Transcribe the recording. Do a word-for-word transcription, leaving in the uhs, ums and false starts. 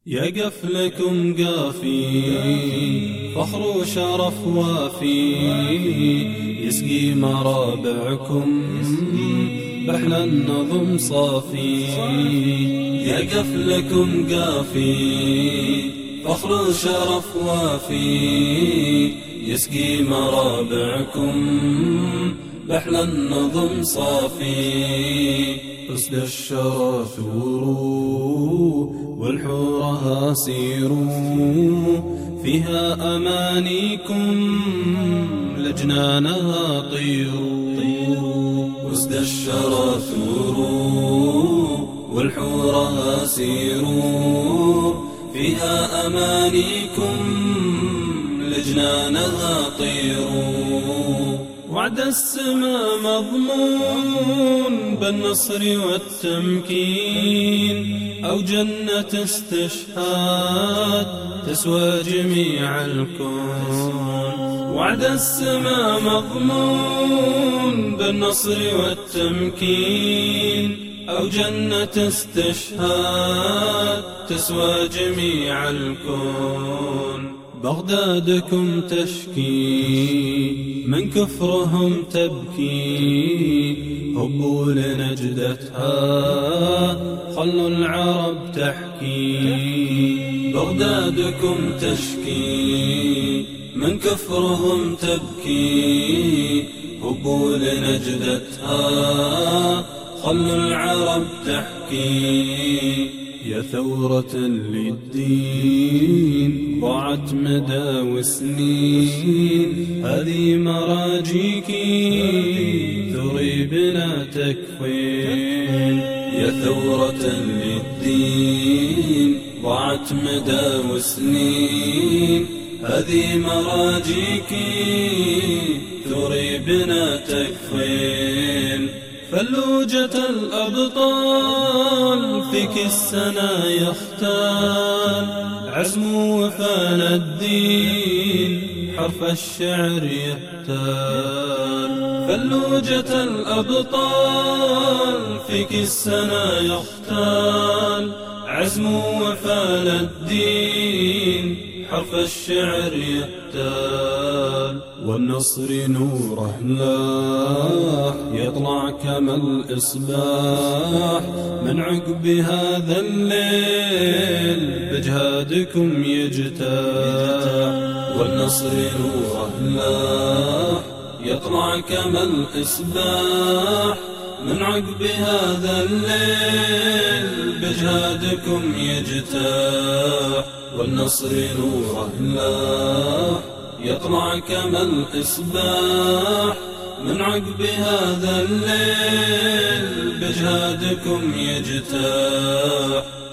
يقف لكم قافي فخر وشرف وافي، يسقي مرابعكم بحل النظم صافي. يقف لكم قافي فخر وشرف وافي، يسقي مرابعكم بحل النظم صافي. أسد الشرى ثوروا والحورها سيروا، فيها أمانيكم لجنانها طيروا. أسد الشرى ثوروا والحورها سيروا، فيها أمانيكم لجنانها طيروا. وعد السما مضمون بالنصر والتمكين، أو جنة استشهاد تسوى جميع الكون. وعد السما مضمون بالنصر والتمكين، أو جنة استشهاد تسوى جميع الكون. بغدادكم تشكي من كفرهم تبكي، هبوا لنجدتها خلوا العرب تحكي. بغدادكم تشكي من كفرهم تبكي، هبوا لنجدتها خلوا العرب تحكي. يا ثورة للدين ضاعت مدى وسنين، هذه مراجيكي ثري بنا تكفين. يا ثورة للدين ضاعت مدى وسنين، هذه مراجيكي ثري بنا تكفين. فلوجة الأبطال فيك السنا يختال، عزم وفان الدين حرف الشعر يهتال. فلوجة الأبطال فيك السنا يختال، عزم وفان الدين حرف الشعر يهتال. والنصر نوره لاح يطلع كما الإصباح، من عقب هذا الليل بجهادكم يجتاح. والنصر نوره لاح يطلع كما الإصباح، من عقب هذا الليل بجهادكم يجتاح. والنصر نوره لاح يطلع كما الإصباح، من عقب هذا الليل بجهادكم يجتاح.